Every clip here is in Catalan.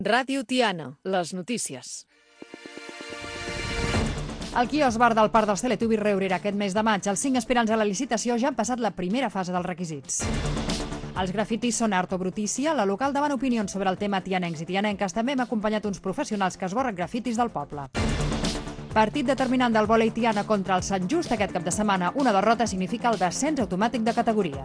Ràdio Tiana, les notícies. El quiosc bar del Parc dels Teletubbies reobrirà aquest mes de maig. Els 5 aspirants a la licitació ja han passat la primera fase dels requisits. Els grafitis són art o brutícia. La local demana opinions sobre el tema tianencs i tianenques. També hem acompanyat uns professionals que esborren grafitis del poble. Partit determinant del vòlei Tiana contra el Sant Just aquest cap de setmana. Una derrota significa el descens automàtic de categoria.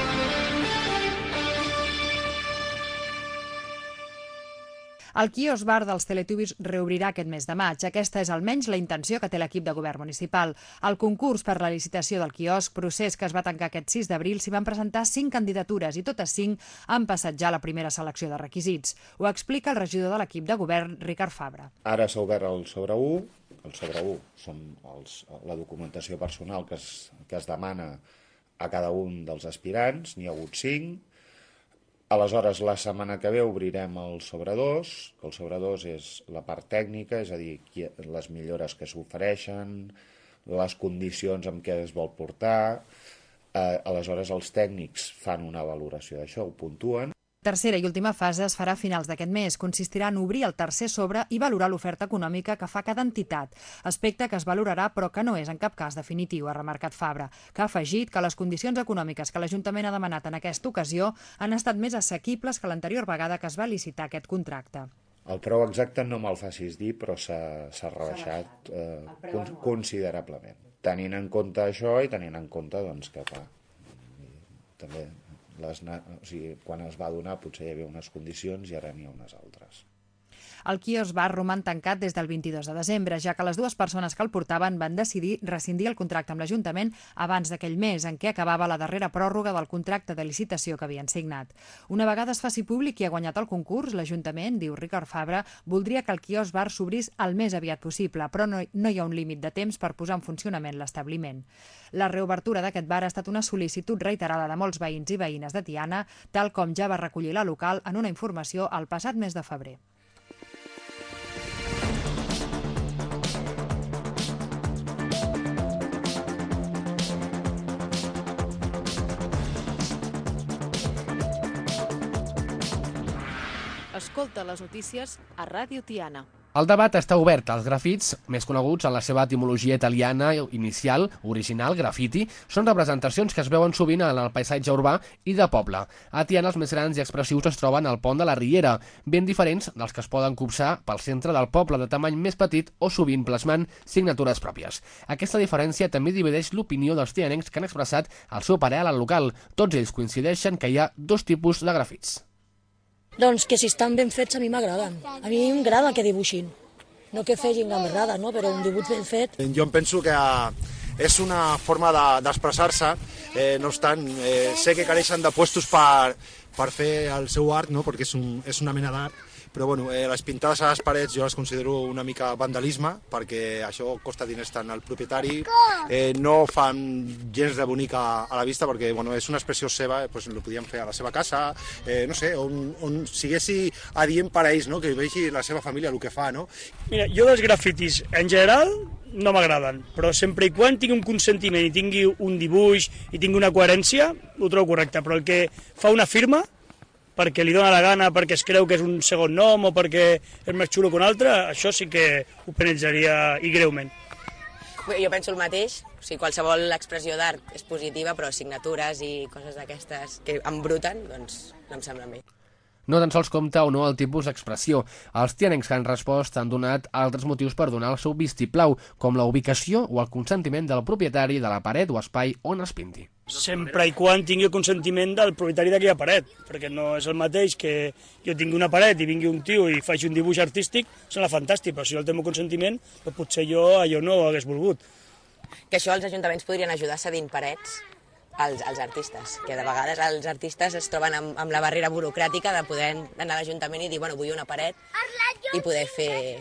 El quiosc bar dels Teletubbies reobrirà aquest mes de maig. Aquesta és almenys la intenció que té l'equip de govern municipal. Al concurs per la licitació del quiosc, procés que es va tancar aquest 6 d'abril, s'hi van presentar 5 candidatures i totes 5 han passat ja la primera selecció de requisits. Ho explica el regidor de l'equip de govern, Ricard Fabra. Ara s'ha obert el sobre 1. El sobre 1 són la documentació personal que es demana a cada un dels aspirants. N'hi ha hagut 5. Aleshores, la setmana que ve obrirem el sobre 2, que el sobre 2 és la part tècnica, és a dir, les millores que s'ofereixen, les condicions amb què es vol portar. Aleshores, els tècnics fan una valoració d'això, ho puntuen. La tercera i última fase es farà a finals d'aquest mes. Consistirà en obrir el tercer sobre i valorar l'oferta econòmica que fa cada entitat, aspecte que es valorarà però que no és en cap cas definitiu, ha remarcat Fabra, que ha afegit que les condicions econòmiques que l'Ajuntament ha demanat en aquesta ocasió han estat més assequibles que l'anterior vegada que es va licitar aquest contracte. El preu exacte no me'l facis dir, però s'ha rebaixat considerablement. Tenint en compte això i tenint en compte doncs, que també quan es va donar potser hi havia unes condicions i ara n'hi ha unes altres. El quiosc bar roman tancat des del 22 de desembre, ja que les dues persones que el portaven van decidir rescindir el contracte amb l'Ajuntament abans d'aquell mes en què acabava la darrera pròrroga del contracte de licitació que havien signat. Una vegada es faci públic qui ha guanyat el concurs, l'Ajuntament, diu Ricard Fabra, voldria que el quiosc bar s'obrís el més aviat possible, però no hi ha un límit de temps per posar en funcionament l'establiment. La reobertura d'aquest bar ha estat una sol·licitud reiterada de molts veïns i veïnes de Tiana, tal com ja va recollir la local en una informació el passat mes de febrer. Escolta les notícies a Ràdio Tiana. El debat està obert. Els grafits, més coneguts en la seva etimologia italiana inicial, original, graffiti, són representacions que es veuen sovint en el paisatge urbà i de poble. A Tiana els més grans i expressius es troben al pont de la Riera, ben diferents dels que es poden copsar pel centre del poble, de tamany més petit o sovint plasmant signatures pròpies. Aquesta diferència també divideix l'opinió dels tianencs que han expressat el seu parer al local. Tots ells coincideixen que hi ha dos tipus de grafits. Doncs que si estan ben fets a mi m'agraden. A mi m'agrada que dibuixin. No que fegin gamberrada, no? Però un dibuix ben fet. Jo em penso que és una forma d'expressar-se, no obstant, sé que careixen de puestos per fer el seu art, no? Perquè és una mena d'art, però bueno, les pintades a les parets jo les considero una mica vandalisme, perquè això costa diners tant al propietari, no fan gens de bonic a la vista, perquè bueno, és una expressió seva, doncs ho podien fer a la seva casa, no sé, on siguessi adient per a ells, no? Que vegi la seva família el que fa, no? Mira, jo dels grafitis en general no m'agraden, però sempre i quan tingui un consentiment i tingui un dibuix i tingui una coherència, ho trobo correcte, però el que fa una firma perquè li dóna la gana, perquè es creu que és un segon nom o perquè és més xulo que un altre, això sí que ho penalitzaria i greument. Jo penso el mateix, o sigui, qualsevol expressió d'art és positiva, però signatures i coses d'aquestes que embruten, doncs no em semblen bé. No tan sols compta o no el tipus d'expressió. Els tianencs que han respost han donat altres motius per donar el seu vistiplau, com la ubicació o el consentiment del propietari de la paret o espai on es pinti. Sempre i quan tingui el consentiment del propietari d'aquella paret, perquè no és el mateix que jo tingui una paret i vingui un tio i faci un dibuix artístic, sembla fantàstic, però si no el té el meu consentiment, doncs potser jo allò no ho hagués volgut. Que això els ajuntaments podrien ajudar cedint parets als artistes, que de vegades els artistes es troben amb la barrera burocràtica de poder anar a l'Ajuntament i dir, bueno, vull una paret i poder fer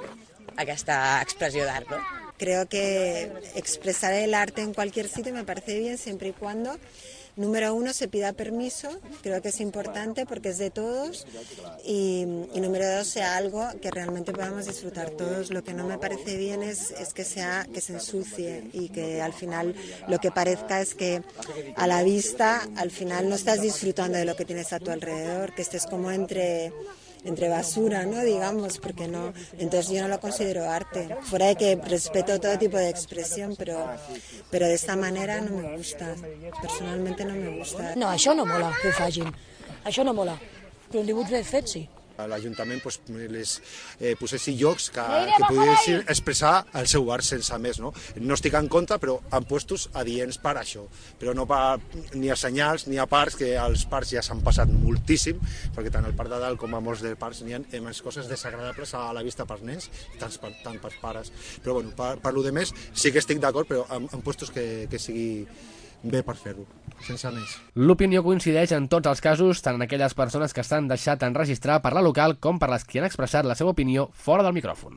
aquesta expressió d'art, ¿no? Creo que expresar el arte en cualquier sitio me parece bien siempre y cuando, número uno, se pida permiso, creo que es importante porque es de todos, y número dos, sea algo que realmente podamos disfrutar todos. Lo que no me parece bien es que se ensucie y que al final lo que parezca es que a la vista al final no estás disfrutando de lo que tienes a tu alrededor, que estés como entre entre basura, ¿no? Digamos, porque no, entonces yo no lo considero arte. Fuera de que respeto todo tipo de expresión, pero de esta manera no me gusta. Personalmente no me gusta. No, això no mola que ho facin. Això no mola. Però un dibuix ben fet, sí. L'Ajuntament posessi llocs que poguessin expressar el seu art sense més. No estic en contra, però en puestos adients per això. Però no ni a senyals ni a parcs, que als parcs ja s'han passat moltíssim, perquè tant al Parc de Dalt com a molts de parcs n'hi ha més coses desagradables a la vista pels nens, tant pels pares. Però bueno, per lo de més sí que estic d'acord, però en puestos que sigui bé per fer-ho, sense més. L'opinió coincideix en tots els casos, tant en aquelles persones que s'han deixat enregistrar per la local com per les que han expressat la seva opinió fora del micròfon.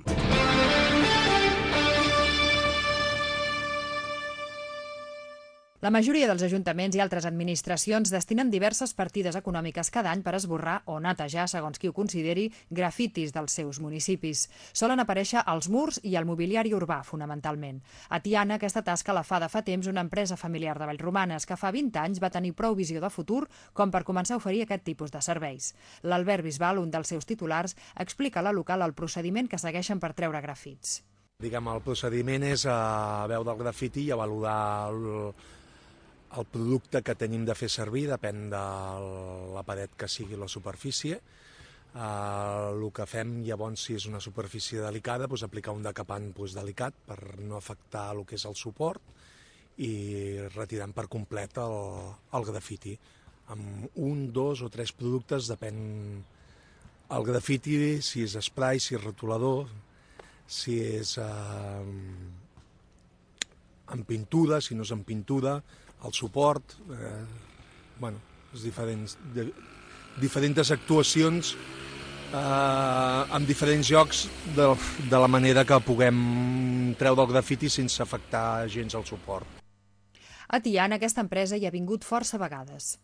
La majoria dels ajuntaments i altres administracions destinen diverses partides econòmiques cada any per esborrar o netejar, segons qui ho consideri, grafitis dels seus municipis. Solen aparèixer als murs i al mobiliari urbà, fonamentalment. A Tiana, aquesta tasca la fa de fa temps una empresa familiar de Vallromanes que fa 20 anys va tenir prou visió de futur com per començar a oferir aquest tipus de serveis. L'Albert Bisbal, un dels seus titulars, explica a la local el procediment que segueixen per treure grafits. El procediment és veure el grafiti i avaluar el producte que tenim de fer servir, depèn de la paret que sigui la superfície. El que fem llavors, si és una superfície delicada, aplicar un decapant delicat per no afectar el que és el suport i retirant per complet el grafiti. Amb 1, 2 o 3 productes, depèn el grafiti, si és spray, si és rotulador, si és amb pintura, si no és amb pintura, el suport, diferents actuacions en diferents llocs de la manera que puguem treure el grafiti sense afectar gens el suport. A Tiana aquesta empresa hi ha vingut força vegades.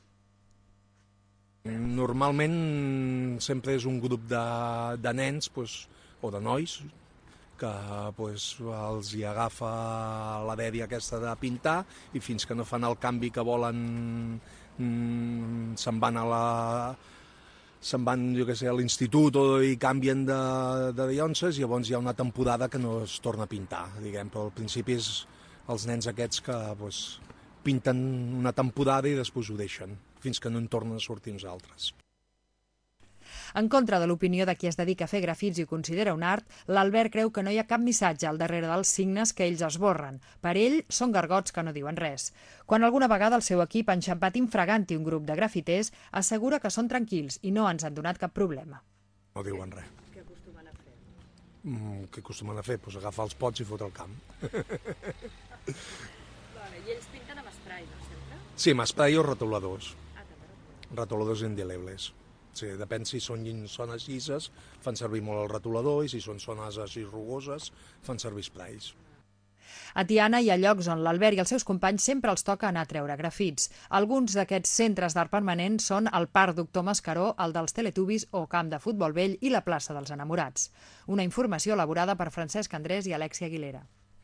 Normalment sempre és un grup de nens o de nois que els hi agafa la dèria aquesta de pintar i fins que no fan el canvi que volen se'n van a l'institut i canvien de llonces i llavors hi ha una temporada que no es torna a pintar, però al principi els nens aquests que pinten una temporada i després ho deixen fins que no en tornen a sortir uns altres. En contra de l'opinió de qui es dedica a fer grafits i ho considera un art, l'Albert creu que no hi ha cap missatge al darrere dels signes que ells esborren. Per ell, són gargots que no diuen res. Quan alguna vegada el seu equip ha enxampat infraganti un grup de grafiters, assegura que són tranquils i no ens han donat cap problema. No diuen res. Què acostumen a fer? Què acostumen a fer? Agafar els pots i fotre el camp. I ells pinten amb spray, no sempre? Sí, amb spray o rotuladors. Rotuladors indelebles. Sí, depèn si són zones llises, fan servir molt el rotulador, i si són zones així rugoses, fan servir sprays. A Tiana hi ha llocs on l'Albert i els seus companys sempre els toca anar a treure grafits. Alguns d'aquests centres d'art permanent són el Parc Doctor Mascaró, el dels Teletubbies o Camp de Futbol Vell i la plaça dels Enamorats. Una informació elaborada per Francesc Andrés i Alexia Aguilera.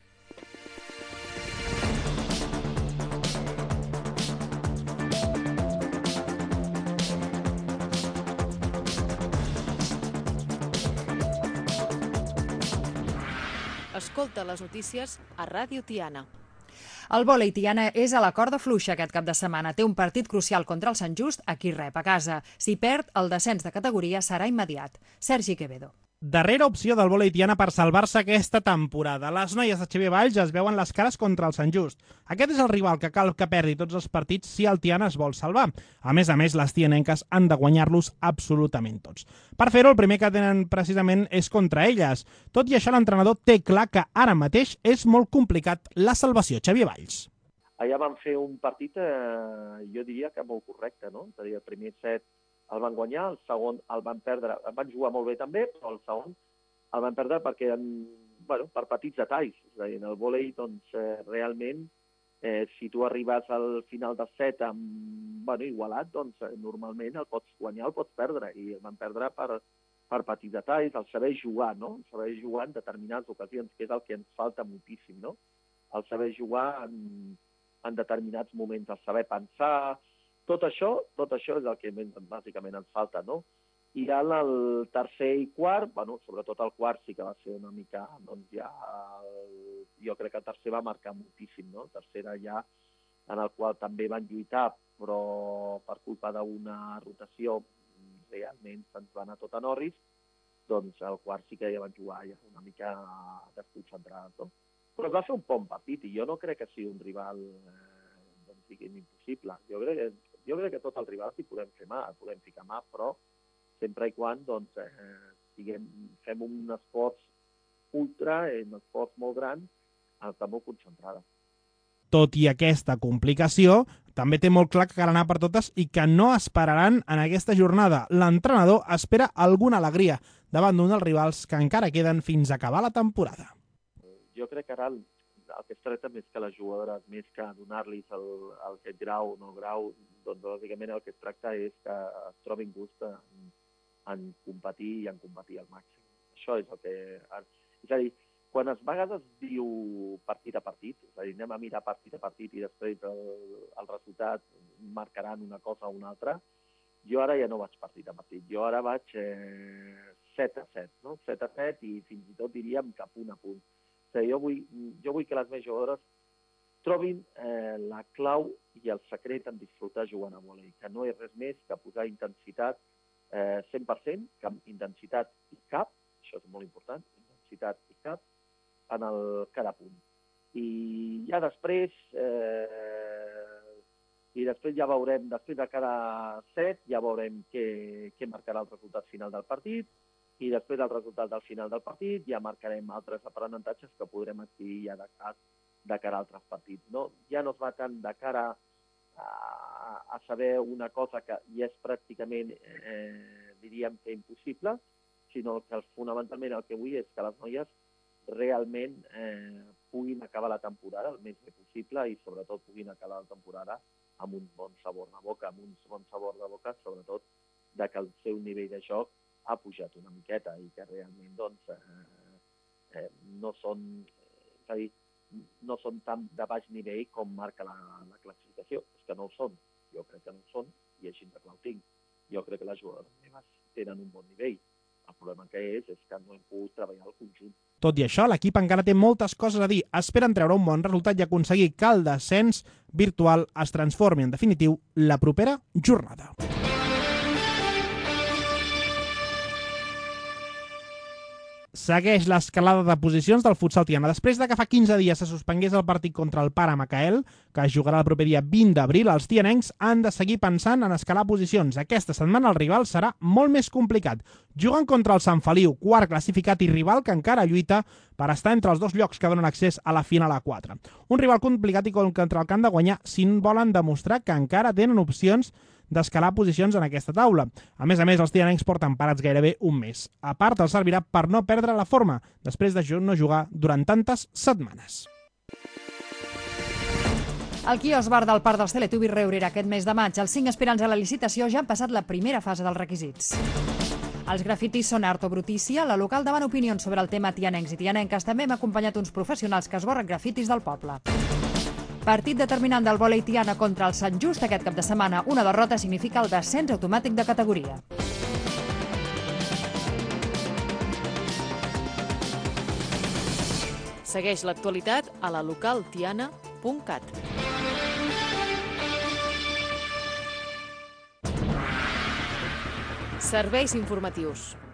Escolta les notícies a Ràdio Tiana. El vòlei Tiana és a la corda fluixa aquest cap de setmana. Té un partit crucial contra el Sant Just, a qui rep a casa. Si perd, el descens de categoria serà immediat. Sergi Quevedo. Darrera opció del vòlei Tiana per salvar-se aquesta temporada. Les noies de Xavier Valls es veuen les cares contra el Sant Just. Aquest és el rival que cal que perdi tots els partits si el Tiana es vol salvar. A més, les tianenques han de guanyar-los absolutament tots. Per fer-ho, el primer que tenen precisament és contra elles. Tot i això, l'entrenador té clar que ara mateix és molt complicat la salvació. Xavier Valls. Allà van fer un partit, jo diria que molt correcte, no? És a dir, el primer set el van guanyar, el segon el van perdre, van jugar molt bé també, però el segon el van perdre perquè, per petits detalls. És a dir, en el vòlei, realment, si tu arribes al final del set igualat, normalment el pots guanyar, el pots perdre, i el van perdre per petits detalls, el saber jugar, no? El saber jugar en determinades ocasions, que és el que ens falta moltíssim, no? El saber jugar en determinats moments, el saber pensar. Tot això és el que bàsicament ens falta, no? I en el tercer i quart, sobretot el quart sí que va ser una mica, jo crec que el tercer va marcar moltíssim, no? El tercer era ja en el qual també van lluitar, però per culpa d'una rotació realment se'ns va anar tot a Norris, doncs el quart sí que ja van jugar ja una mica desconcentrats, no? Però es va fer un bon partit i jo no crec que sigui un rival impossible. Jo crec que tot el rival s'hi podem ficar mà, però sempre i quan fem un esforç ultra, un esforç molt gran, està molt concentrada. Tot i aquesta complicació, també té molt clar que cal anar per totes i que no esperaran en aquesta jornada. L'entrenador espera alguna alegria davant d'un dels rivals que encara queden fins a acabar la temporada. Jo crec que ara el que es tracta més que les jugadores, més que donar-los aquest grau o no grau, doncs bàsicament el que es tracta és que es trobin gust en competir i en competir al màxim. Això és el que... És a dir, quan a vegades diu partit a partit, és a dir, anem a mirar partit a partit i després el resultat marcaran una cosa o una altra, jo ara ja no vaig partit a partit, jo ara vaig 7-7, no? 7-7 i fins i tot diríem que punt a punt. O sigui, jo vull que les meves jugadores trobin la clau i el secret en disfrutar jugant a vòlei, que no és res més que posar intensitat 100%, intensitat i cap, això és molt important, intensitat i cap, en cada punt. I ja després ja veurem, després de cada set, ja veurem què marcarà el resultat final del partit, i després del resultat del final del partit ja marcarem altres aprenentatges que podrem adquirir ja de cara a altres partits. Ja no es va tant de cara a saber una cosa que ja és pràcticament, diríem que impossible, sinó que fonamentalment el que vull és que les noies realment puguin acabar la temporada el més bé possible i sobretot puguin acabar la temporada amb un bon sabor de boca, sobretot que el seu nivell de joc ha pujat una miqueta i que realment no són tan de baix nivell com marca la classificació. És que no ho són, jo crec que no ho són i així de clar ho tinc. Jo crec que les jugadores meves tenen un bon nivell. El problema que és que no hem pogut treballar al conjunt. Tot i això, l'equip encara té moltes coses a dir. Esperen treure un bon resultat i aconseguir que el descens virtual es transformi en definitiu la propera jornada. Segueix l'escalada de posicions del futsal Tiana. Després de que fa 15 dies se suspengués el partit contra el Pare Macael, que es jugarà el proper dia 20 d'abril, els tianencs han de seguir pensant en escalar posicions. Aquesta setmana el rival serà molt més complicat. Juguen contra el Sant Feliu, quart classificat i rival que encara lluita per estar entre els dos llocs que donen accés a la final A4. Un rival complicat i contra el que han de guanyar si volen demostrar que encara tenen opcions d'escalar posicions en aquesta taula. A més, els tianencs porten parats gairebé un mes. A part, els servirà per no perdre la forma, després de no jugar durant tantes setmanes. El quiosc bar del Parc dels Teletubbies reobrirà aquest mes de maig. Els 5 aspirants a la licitació ja han passat la primera fase dels requisits. Els grafitis són art o brutícia. La local demana opinions sobre el tema tianencs i tianenques. També hem acompanyat uns professionals que esborren grafitis del poble. Partit determinant del vòlei Tiana contra el Sant Just aquest cap de setmana. Una derrota significa el descens automàtic de categoria. Segueix l'actualitat a la localtiana.cat. Serveis informatius.